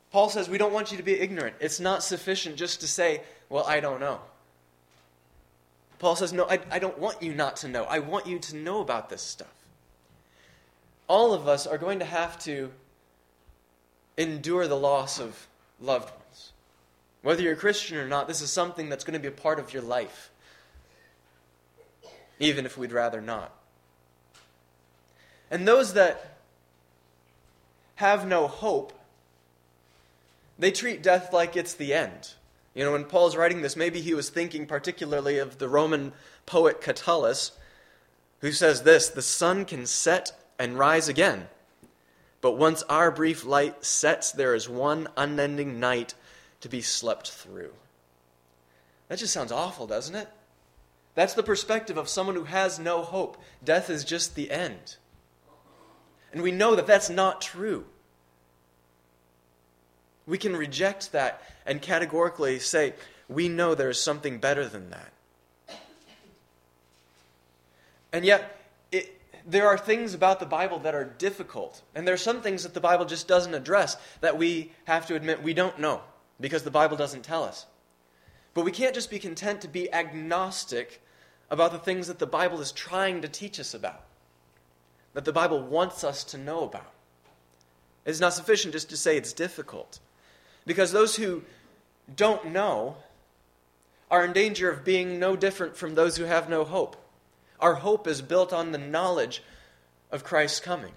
Paul says we don't want you to be ignorant. It's not sufficient just to say, well, I don't know. Paul says, no, I don't want you not to know. I want you to know about this stuff. All of us are going to have to endure the loss of loved ones. Whether you're a Christian or not, this is something that's going to be a part of your life, even if we'd rather not. And those that have no hope, they treat death like it's the end. You know, when Paul's writing this, maybe he was thinking particularly of the Roman poet Catullus, who says this: the sun can set and rise again, but once our brief light sets, there is one unending night to be slept through. That just sounds awful, doesn't it? That's the perspective of someone who has no hope. Death is just the end. And we know that that's not true. We can reject that and categorically say, we know there is something better than that. And yet, there are things about the Bible that are difficult. And there are some things that the Bible just doesn't address that we have to admit we don't know because the Bible doesn't tell us. But we can't just be content to be agnostic about the things that the Bible is trying to teach us about, that the Bible wants us to know about. It's not sufficient just to say it's difficult. Because those who don't know are in danger of being no different from those who have no hope. Our hope is built on the knowledge of Christ's coming.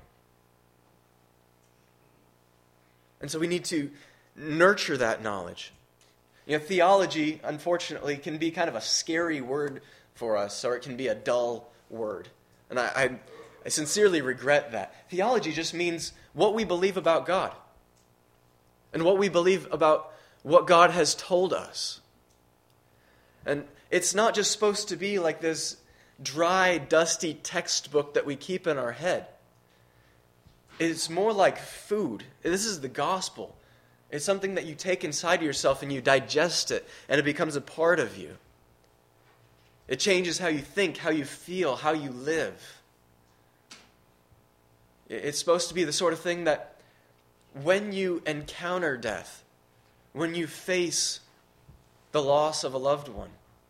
And so we need to nurture that knowledge. You know, theology, unfortunately, can be kind of a scary word for us, or it can be a dull word. And I sincerely regret that. Theology just means what we believe about God and what we believe about what God has told us. And it's not just supposed to be like this dry, dusty textbook that we keep in our head. It's more like food. This is the gospel. It's something that you take inside of yourself and you digest it, and it becomes a part of you. It changes how you think, how you feel, how you live. It's supposed to be the sort of thing that when you encounter death, when you face the loss of a loved one,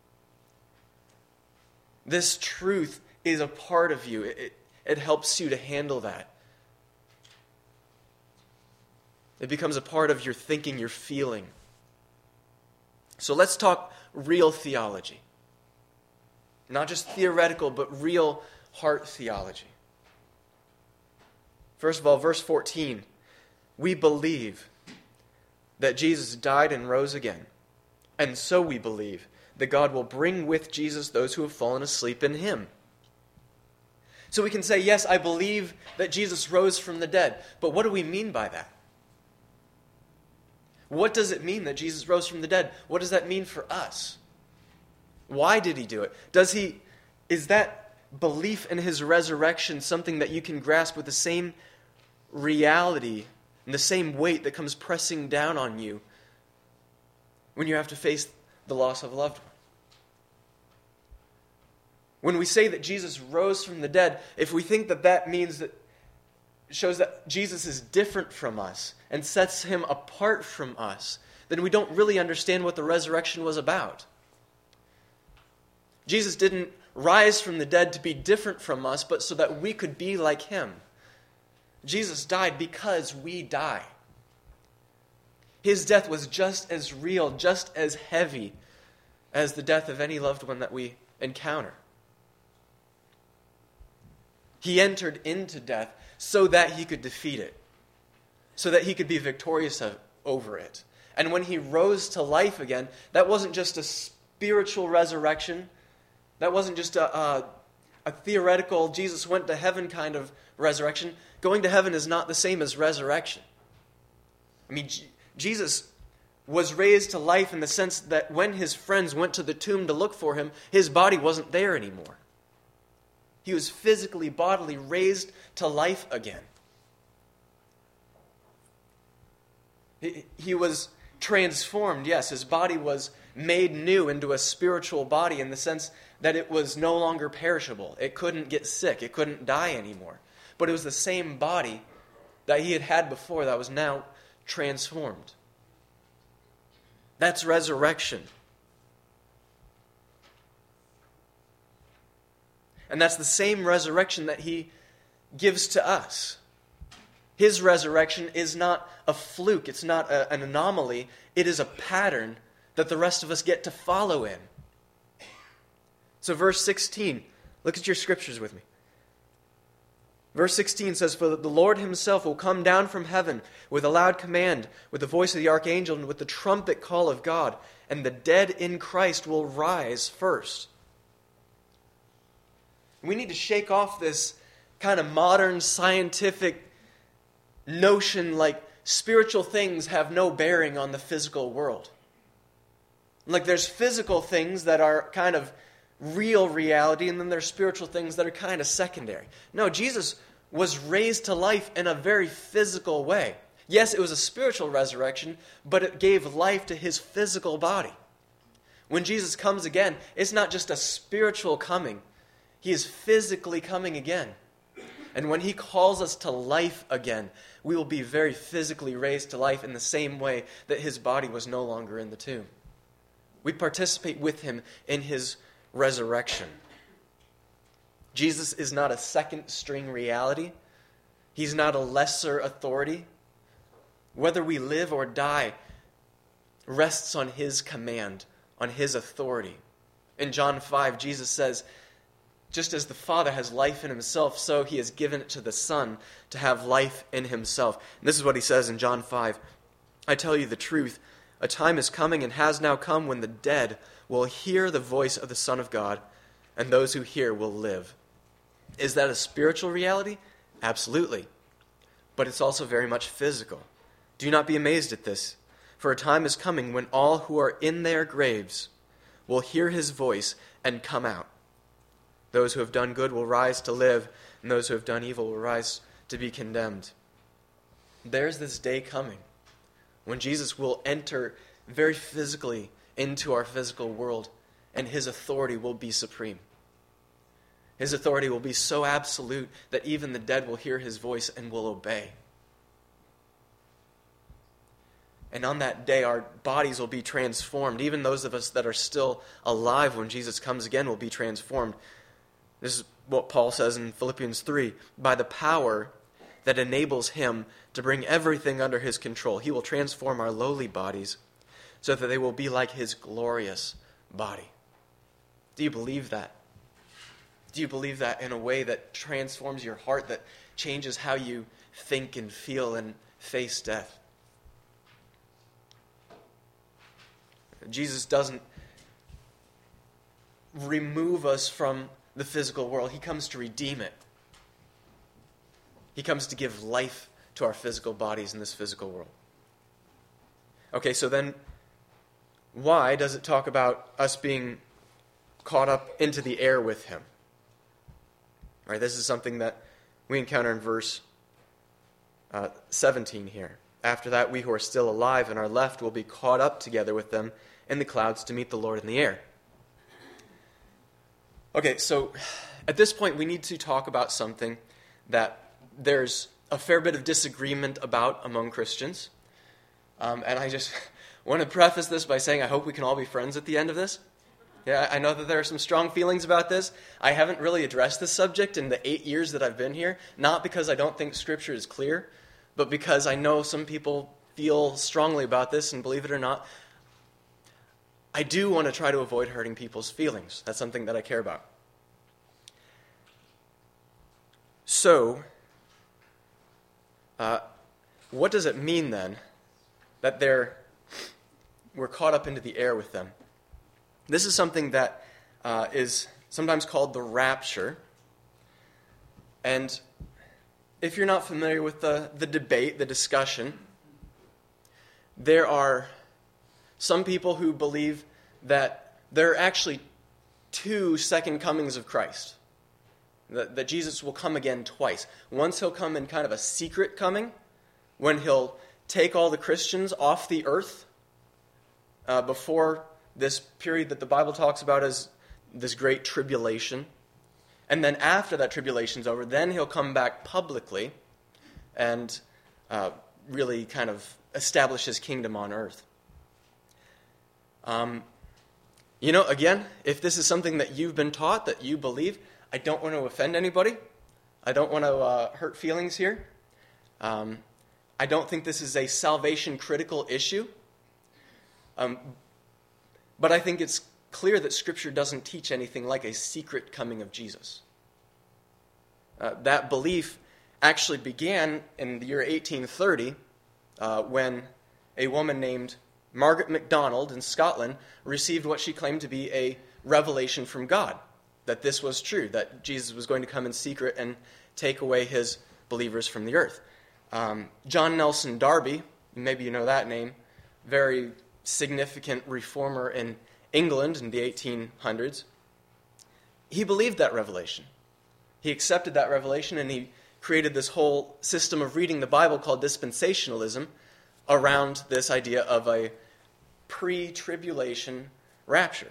this truth is a part of you. It helps you to handle that. It becomes a part of your thinking, your feeling. So let's talk real theology. Not just theoretical, but real heart theology. First of all, verse 14. We believe that Jesus died and rose again. And so we believe that God will bring with Jesus those who have fallen asleep in him. So we can say, yes, I believe that Jesus rose from the dead. But what do we mean by that? What does it mean that Jesus rose from the dead? What does that mean for us? Why did he do it? Is that belief in his resurrection something that you can grasp with the same reality and the same weight that comes pressing down on you when you have to face the loss of a loved one? When we say that Jesus rose from the dead, if we think that that means that shows that Jesus is different from us and sets him apart from us, then we don't really understand what the resurrection was about. Jesus didn't rise from the dead to be different from us, but so that we could be like him. Jesus died because we die. His death was just as real, just as heavy as the death of any loved one that we encounter. He entered into death so that he could defeat it, so that he could be victorious over it. And when he rose to life again, that wasn't just a spiritual resurrection. That wasn't just a theoretical Jesus went to heaven kind of resurrection. Going to heaven is not the same as resurrection. I mean, Jesus was raised to life in the sense that when his friends went to the tomb to look for him, his body wasn't there anymore. He was physically, bodily raised to life again. He was transformed, yes. His body was made new into a spiritual body in the sense that it was no longer perishable. It couldn't get sick. It couldn't die anymore. But it was the same body that he had had before that was now transformed. That's resurrection. And that's the same resurrection that he gives to us. His resurrection is not a fluke. It's not an anomaly. It is a pattern that the rest of us get to follow in. So verse 16, look at your scriptures with me. Verse 16 says, "For the Lord himself will come down from heaven with a loud command, with the voice of the archangel, and with the trumpet call of God, and the dead in Christ will rise first." We need to shake off this kind of modern scientific notion like spiritual things have no bearing on the physical world. Like there's physical things that are kind of real reality, and then there's spiritual things that are kind of secondary. No, Jesus was raised to life in a very physical way. Yes, it was a spiritual resurrection, but it gave life to his physical body. When Jesus comes again, it's not just a spiritual coming. He is physically coming again. And when he calls us to life again, we will be very physically raised to life in the same way that his body was no longer in the tomb. We participate with him in his resurrection. Jesus is not a second-string reality. He's not a lesser authority. Whether we live or die rests on his command, on his authority. In John 5, Jesus says, just as the Father has life in himself, so he has given it to the Son to have life in himself. And this is what he says in John 5. "I tell you the truth, a time is coming and has now come when the dead will hear the voice of the Son of God, and those who hear will live." Is that a spiritual reality? Absolutely. But it's also very much physical. Do not be amazed at this, for a time is coming when all who are in their graves will hear his voice and come out. Those who have done good will rise to live, and those who have done evil will rise to be condemned. There's this day coming when Jesus will enter very physically into our physical world, and his authority will be supreme. His authority will be so absolute that even the dead will hear his voice and will obey. And on that day, our bodies will be transformed. Even those of us that are still alive when Jesus comes again will be transformed. This is what Paul says in Philippians 3. "By the power that enables him to bring everything under his control, he will transform our lowly bodies so that they will be like his glorious body." Do you believe that? Do you believe that in a way that transforms your heart, that changes how you think and feel and face death? Jesus doesn't remove us from the physical world. He comes to redeem it. He comes to give life to our physical bodies in this physical world. Okay, so then why does it talk about us being caught up into the air with him? All right, this is something that we encounter in verse 17 here. "After that, we who are still alive and are left will be caught up together with them in the clouds to meet the Lord in the air." Okay, so at this point we need to talk about something that there's a fair bit of disagreement about among Christians. And I just want to preface this by saying I hope we can all be friends at the end of this. Yeah, I know that there are some strong feelings about this. I haven't really addressed this subject in the 8 years that I've been here, not because I don't think Scripture is clear, but because I know some people feel strongly about this, and believe it or not, I do want to try to avoid hurting people's feelings. That's something that I care about. So, what does it mean then that we're caught up into the air with them? This is something that is sometimes called the rapture. And if you're not familiar with the debate, the discussion, there are some people who believe that there are actually two second comings of Christ. That Jesus will come again twice. Once he'll come in kind of a secret coming, when he'll take all the Christians off the earth before this period that the Bible talks about as this great tribulation. And then after that tribulation's over, then he'll come back publicly and really kind of establish his kingdom on earth. Again, if this is something that you've been taught, that you believe, I don't want to offend anybody. I don't want to hurt feelings here. I don't think this is a salvation-critical issue. But I think it's clear that Scripture doesn't teach anything like a secret coming of Jesus. That belief actually began in the year 1830 when a woman named Margaret MacDonald in Scotland received what she claimed to be a revelation from God, that this was true, that Jesus was going to come in secret and take away his believers from the earth. John Nelson Darby, maybe you know that name, very significant reformer in England in the 1800s, he believed that revelation. He accepted that revelation and he created this whole system of reading the Bible called dispensationalism around this idea of a pre-tribulation rapture.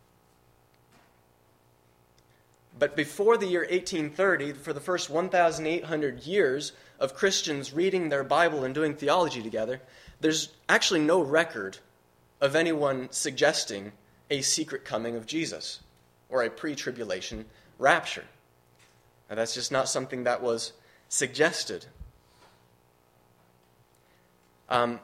But before the year 1830, for the first 1,800 years of Christians reading their Bible and doing theology together, there's actually no record of anyone suggesting a secret coming of Jesus or a pre-tribulation rapture. Now, that's just not something that was suggested. I'm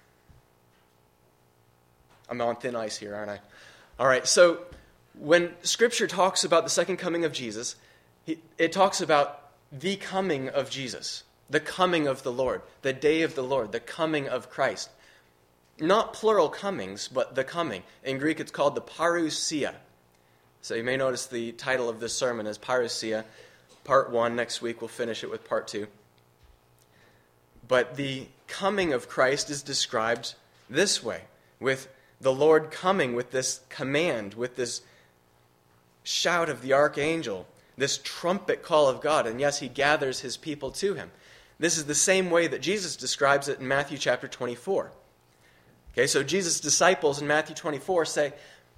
on thin ice here, aren't I? All right, so when Scripture talks about the second coming of Jesus, it talks about the coming of Jesus, the coming of the Lord, the day of the Lord, the coming of Christ. Not plural comings, but the coming. In Greek, it's called the parousia. So you may notice the title of this sermon is Parousia, Part 1. Next week we'll finish it with Part 2. But the coming of Christ is described this way, with the Lord coming with this command, with this shout of the archangel, this trumpet call of God, and yes, he gathers his people to him. This is the same way that Jesus describes it in Matthew chapter 24. Okay, so Jesus' disciples in Matthew 24 say,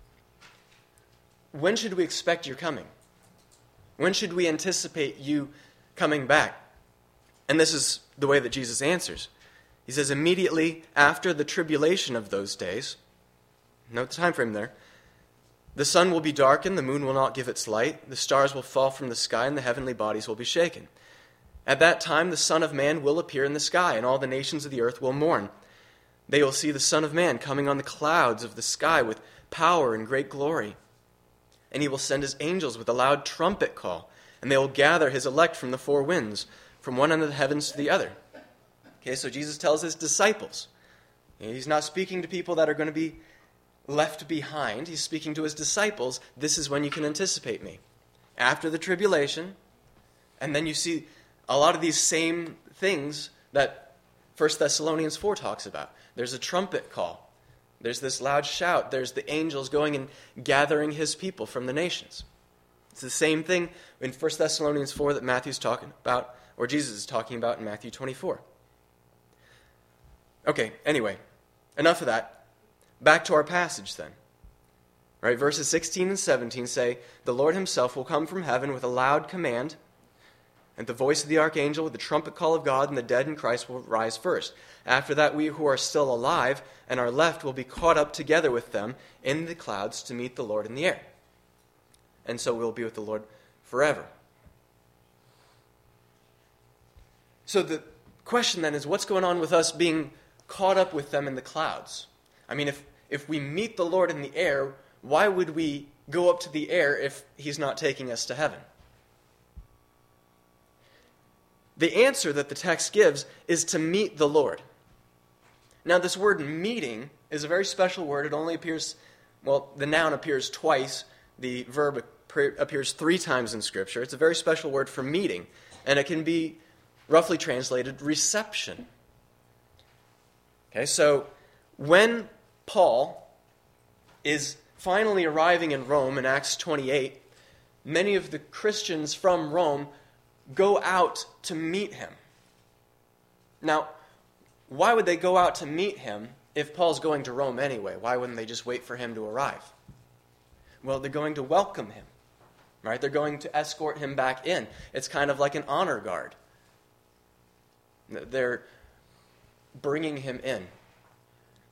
when should we expect your coming? When should we anticipate you coming back? And this is the way that Jesus answers. He says, immediately after the tribulation of those days, note the time frame there, the sun will be darkened, the moon will not give its light, the stars will fall from the sky, and the heavenly bodies will be shaken. At that time, the Son of Man will appear in the sky, and all the nations of the earth will mourn. They will see the Son of Man coming on the clouds of the sky with power and great glory. And he will send his angels with a loud trumpet call, and they will gather his elect from the four winds, from one end of the heavens to the other. Okay, so Jesus tells his disciples. He's not speaking to people that are going to be left behind. He's speaking to his disciples. This is when you can anticipate me. After the tribulation, and then you see a lot of these same things that 1 Thessalonians 4 talks about. There's a trumpet call. There's this loud shout. There's the angels going and gathering his people from the nations. It's the same thing in 1 Thessalonians 4 that Matthew's talking about, or Jesus is talking about in Matthew 24. Okay, anyway, enough of that. Back to our passage then. Right, verses 16 and 17 say, the Lord himself will come from heaven with a loud command, and the voice of the archangel with the trumpet call of God, and the dead in Christ will rise first. After that, we who are still alive and are left will be caught up together with them in the clouds to meet the Lord in the air. And so we'll be with the Lord forever. So the question then is, what's going on with us being caught up with them in the clouds? I mean, if we meet the Lord in the air, why would we go up to the air if he's not taking us to heaven? The answer that the text gives is to meet the Lord. Now, this word meeting is a very special word. It only appears, well, the noun appears twice. The verb appears 3 times in Scripture. It's a very special word for meeting, and it can be roughly translated reception. Okay, so when Paul is finally arriving in Rome in Acts 28, many of the Christians from Rome go out to meet him. Now, why would they go out to meet him if Paul's going to Rome anyway? Why wouldn't they just wait for him to arrive? Well, they're going to welcome him, right? They're going to escort him back in. It's kind of like an honor guard. They're bringing him in.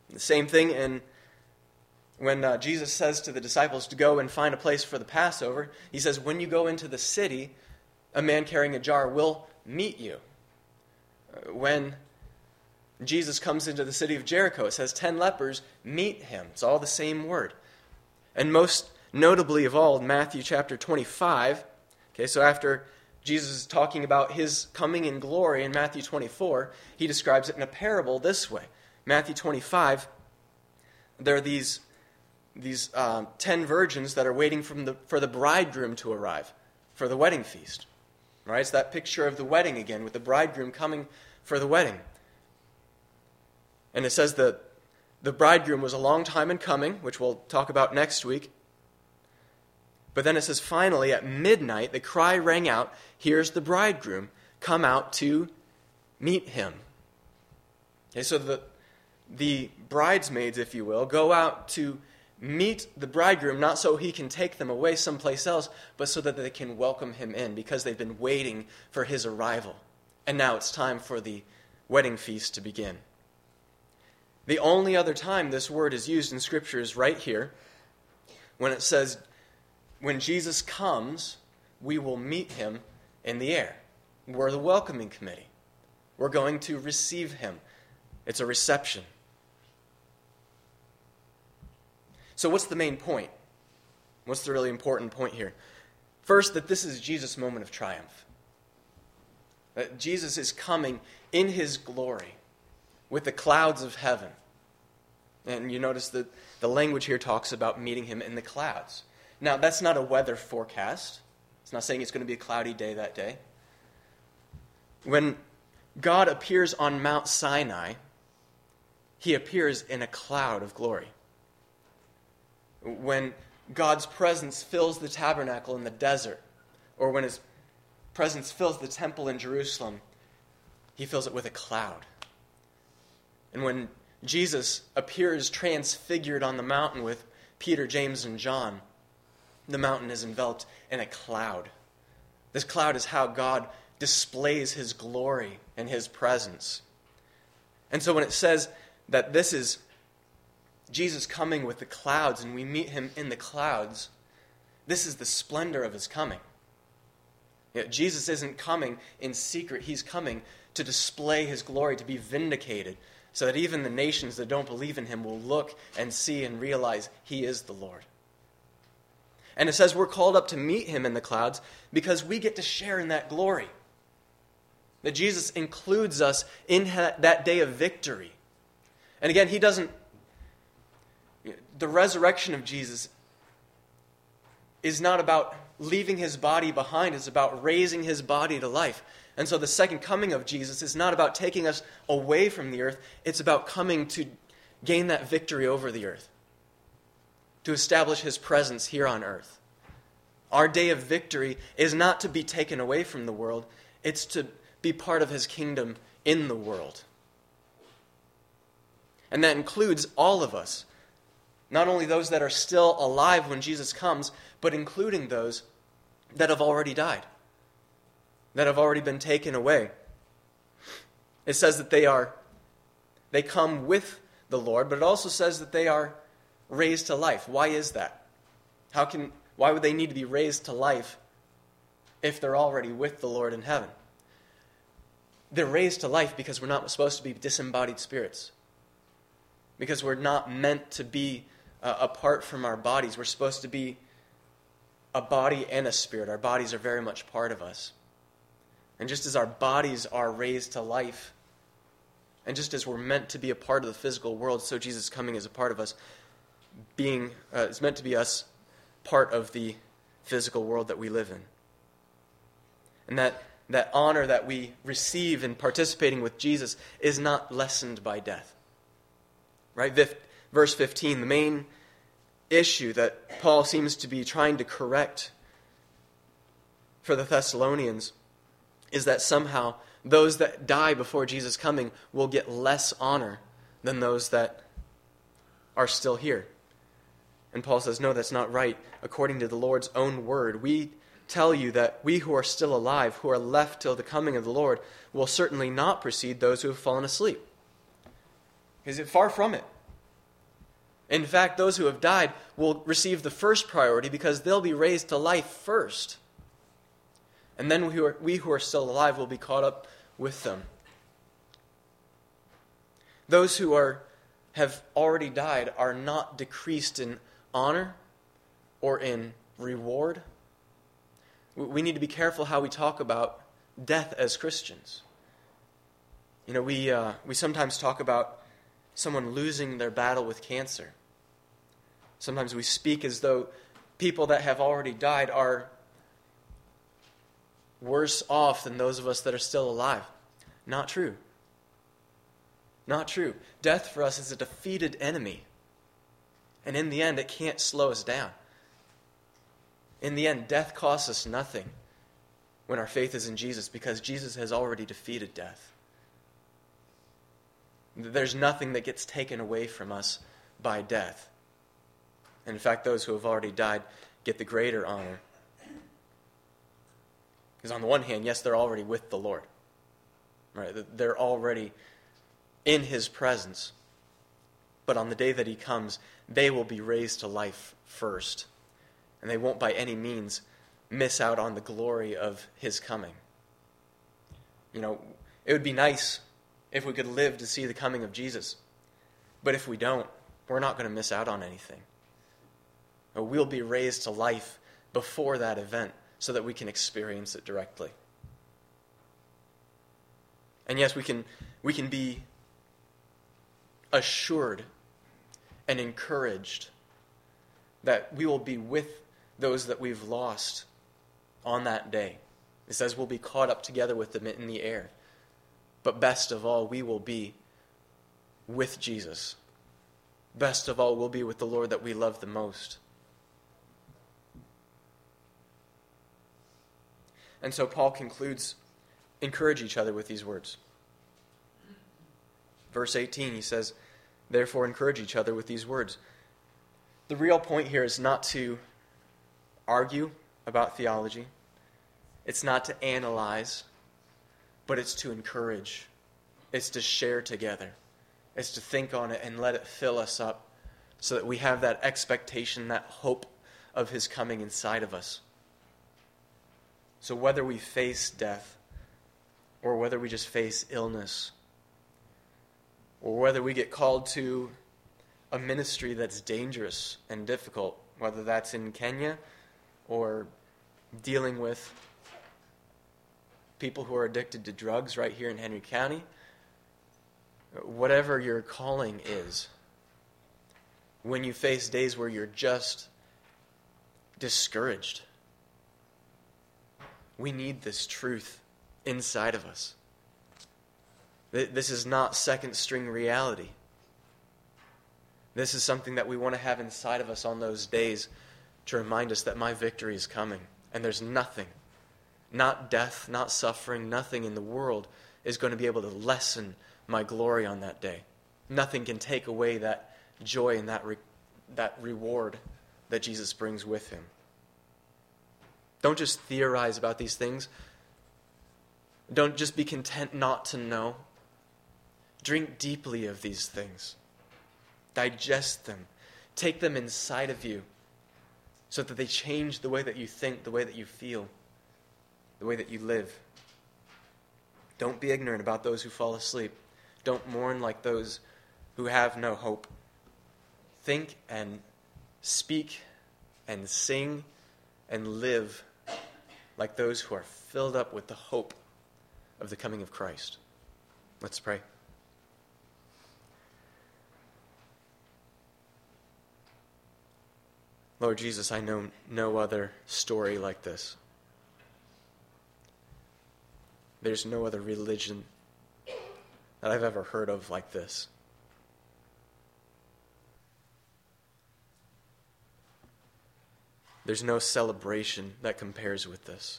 The same thing when Jesus says to the disciples to go and find a place for the Passover. He says, when you go into the city, a man carrying a jar will meet you. When Jesus comes into the city of Jericho, it says 10 lepers meet him. It's all the same word. And most notably of all, Matthew chapter 25. Okay, so after Jesus is talking about his coming in glory in Matthew 24, he describes it in a parable this way. Matthew 25, there are these 10 virgins that are waiting for the bridegroom to arrive for the wedding feast. Right? It's that picture of the wedding again, with the bridegroom coming for the wedding. And it says that the bridegroom was a long time in coming, which we'll talk about next week. But then it says, finally, at midnight, the cry rang out, here's the bridegroom, come out to meet him. Okay, so the bridesmaids, if you will, go out to meet the bridegroom, not so he can take them away someplace else, but so that they can welcome him in, because they've been waiting for his arrival. And now it's time for the wedding feast to begin. The only other time this word is used in Scripture is right here, when it says, when Jesus comes, we will meet him in the air. We're the welcoming committee. We're going to receive him. It's a reception. So what's the main point? What's the really important point here? First, that this is Jesus' moment of triumph. That Jesus is coming in his glory with the clouds of heaven. And you notice that the language here talks about meeting him in the clouds. Now, that's not a weather forecast. It's not saying it's going to be a cloudy day that day. When God appears on Mount Sinai, he appears in a cloud of glory. When God's presence fills the tabernacle in the desert, or when his presence fills the temple in Jerusalem, he fills it with a cloud. And when Jesus appears transfigured on the mountain with Peter, James, and John, the mountain is enveloped in a cloud. This cloud is how God displays his glory and his presence. And so when it says that this is Jesus coming with the clouds and we meet him in the clouds, this is the splendor of his coming. Jesus isn't coming in secret. He's coming to display his glory, to be vindicated, so that even the nations that don't believe in him will look and see and realize he is the Lord. And it says we're called up to meet him in the clouds because we get to share in that glory. That Jesus includes us in that day of victory. And again, the resurrection of Jesus is not about leaving his body behind. It's about raising his body to life. And so the second coming of Jesus is not about taking us away from the earth. It's about coming to gain that victory over the earth, to establish his presence here on earth. Our day of victory is not to be taken away from the world. It's to be part of his kingdom in the world. And that includes all of us. Not only those that are still alive when Jesus comes, but including those that have already died, that have already been taken away. It says that they come with the Lord, but it also says that they are raised to life. Why is that? Why would they need to be raised to life if they're already with the Lord in heaven? They're raised to life because we're not supposed to be disembodied spirits. Because we're not meant to be apart from our bodies. We're supposed to be a body and a spirit. Our bodies are very much part of us. And just as our bodies are raised to life, and just as we're meant to be a part of the physical world, so Jesus coming is a part of us, is meant to be us part of the physical world that we live in. And that honor that we receive in participating with Jesus is not lessened by death. Right? Verse 15, the main issue that Paul seems to be trying to correct for the Thessalonians is that somehow those that die before Jesus' coming will get less honor than those that are still here. And Paul says, no, that's not right. According to the Lord's own word, we tell you that we who are still alive, who are left till the coming of the Lord, will certainly not precede those who have fallen asleep. Is it far from it? In fact, those who have died will receive the first priority because they'll be raised to life first. And then we who are still alive will be caught up with them. Those who have already died are not decreased in honor or in reward. We need to be careful how we talk about death as Christians. We sometimes talk about someone losing their battle with cancer. Sometimes we speak as though people that have already died are worse off than those of us that are still alive. Not true. Not true. Death for us is a defeated enemy. And in the end, it can't slow us down. In the end, death costs us nothing when our faith is in Jesus, because Jesus has already defeated death. There's nothing that gets taken away from us by death. And in fact, those who have already died get the greater honor. Because on the one hand, yes, they're already with the Lord. Right? They're already in His presence. But on the day that He comes, they will be raised to life first. And they won't by any means miss out on the glory of His coming. It would be nice if we could live to see the coming of Jesus. But if we don't, we're not going to miss out on anything. We'll be raised to life before that event so that we can experience it directly. And yes, we can be assured and encouraged that we will be with those that we've lost on that day. It says we'll be caught up together with them in the air. But best of all, we will be with Jesus. Best of all, we'll be with the Lord that we love the most. And so Paul concludes, encourage each other with these words. Verse 18, he says, therefore encourage each other with these words. The real point here is not to argue about theology. It's not to analyze, but it's to encourage. It's to share together. It's to think on it and let it fill us up so that we have that expectation, that hope of His coming inside of us. So whether we face death, or whether we just face illness, or whether we get called to a ministry that's dangerous and difficult, whether that's in Kenya or dealing with people who are addicted to drugs right here in Henry County, whatever your calling is, when you face days where you're just discouraged, we need this truth inside of us. This is not second-string reality. This is something that we want to have inside of us on those days to remind us that my victory is coming. And there's nothing, not death, not suffering, nothing in the world is going to be able to lessen my glory on that day. Nothing can take away that joy and that reward that Jesus brings with Him. Don't just theorize about these things. Don't just be content not to know. Drink deeply of these things. Digest them. Take them inside of you so that they change the way that you think, the way that you feel, the way that you live. Don't be ignorant about those who fall asleep. Don't mourn like those who have no hope. Think and speak and sing and live like those who are filled up with the hope of the coming of Christ. Let's pray. Lord Jesus, I know no other story like this. There's no other religion that I've ever heard of like this. There's no celebration that compares with this.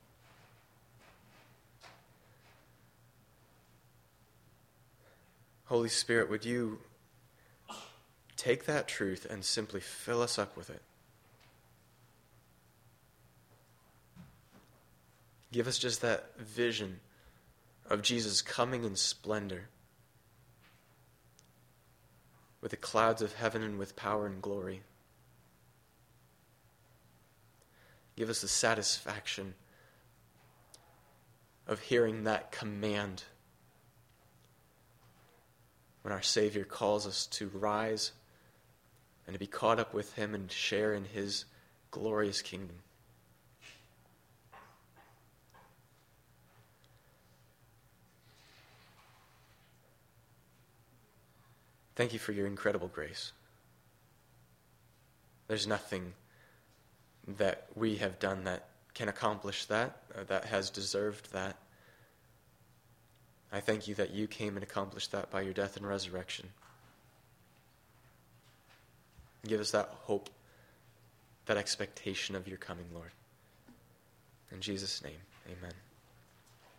Holy Spirit, would you take that truth and simply fill us up with it? Give us just that vision of Jesus coming in splendor. with the clouds of heaven and with power and glory. Give us the satisfaction of hearing that command when our Savior calls us to rise and to be caught up with him and share in his glorious kingdom. Thank you for your incredible grace. There's nothing that we have done that can accomplish that, or that has deserved that. I thank you that you came and accomplished that by your death and resurrection. Give us that hope, that expectation of your coming, Lord. In Jesus' name, amen.